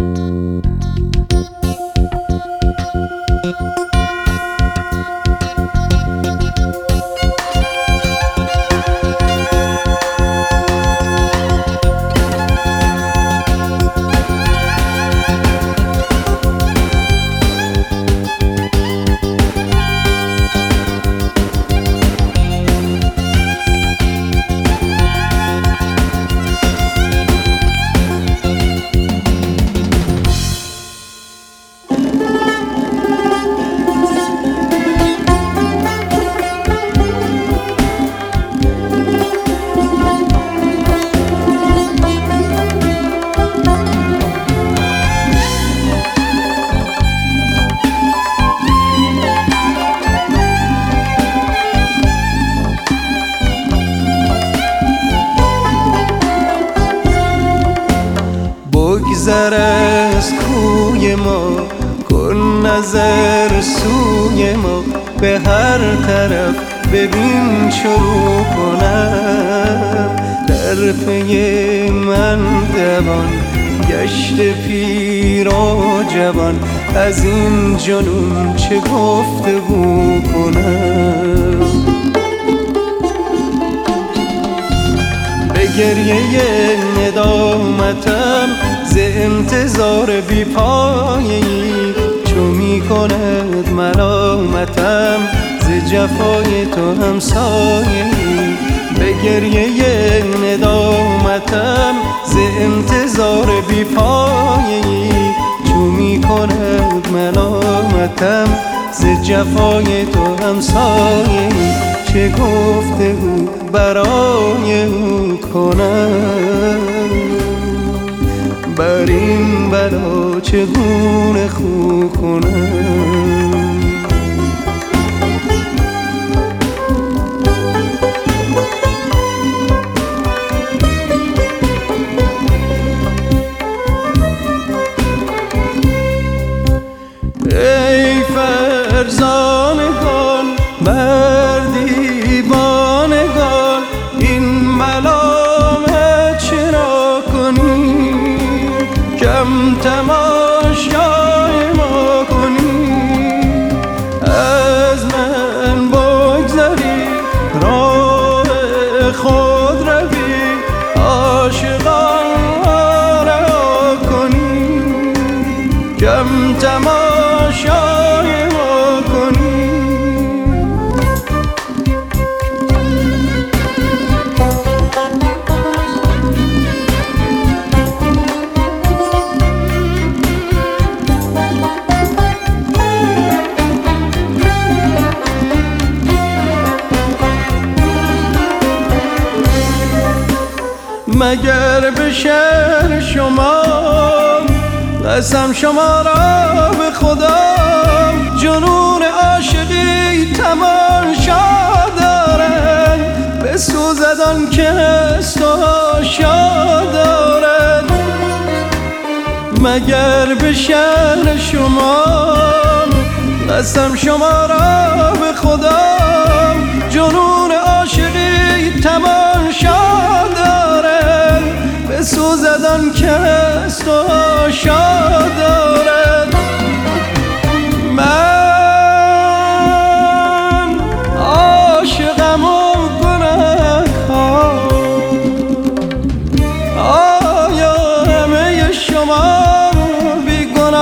بگذر از کوی ما، کن نظر سوی ما، به هر طرف ببین شروع کنم. در پی من دوان گشت پیر و جوان، از این جنون چه گفتگو کنم. به گریه ندامتم ز انتظار بی پایه‌ای، چو می کند ملامتم ز جفای تو همسایه‌ای. به گریه ندامتم ز انتظار بی پایه‌ای، چو می کند ملامتم ز جفای تو همسایه‌ای. چه گفتگو برای او کنم، بر این بلا چگونه خو کنم. ای فرزانگان بر دیوانگان، این ملامت چرا کنید؟ کم تماشای ما کنید. از من بگذرید، راه خود روید، عاشقان را کنید. کم تماشای ما کنید. مگر به شعر شما قسم شما را به خدا، جنون عاشقی تماشا دارد، بسوزد آن که است و حاشا دارد. مگر به شعر شما قسم شما را به خدا، جنون عاشقی تماشا دارد، بسوزد آن که است و حاشا دارد. من عاشقم و گنه‌کار، آیا همه شما بی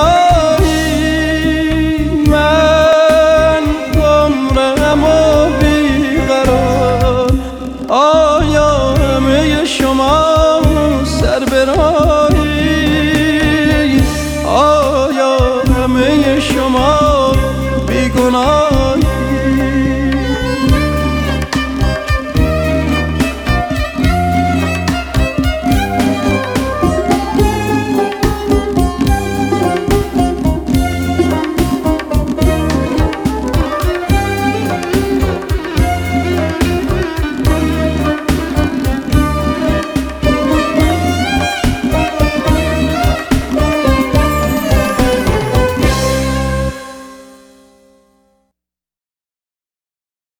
گناهی؟ من گمرهم و بی قرار، آیا همه شما